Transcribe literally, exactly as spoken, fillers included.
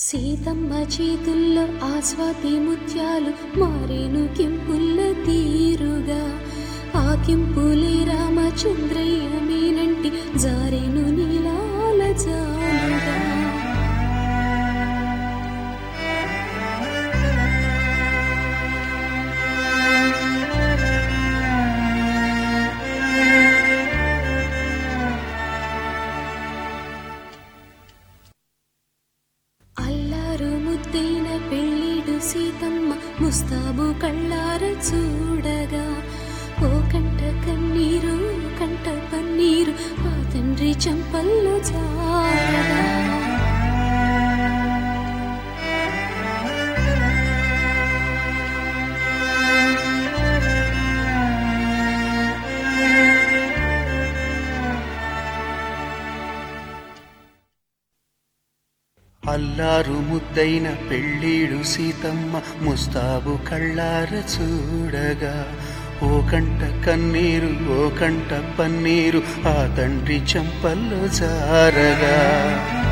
సీతమ్మ చేతుల్లో ఆ స్వాతి ముత్యాలు మారేను కెంపుల్ల తీరుగా, ఆ కెంపులే రామచంద్రయ్య మీనంటి జారేను నీలాల జాలుగా. ముద్దైన పెళ్ళిడు సీతమ్మ ముస్తాబు కళ్ళార చూడగా, ఓ కంట కన్నీరు కంట పన్నీరు ఆ తండ్రి చెంపల్లో జారగా. అల్లారు ముద్దైన పెళ్ళీడు సీతమ్మ ముస్తాబు కళ్ళార చూడగా, ఓ కంట కన్నీరు ఓ కంట పన్నీరు ఆ తండ్రి చెంపల్లో జారగా.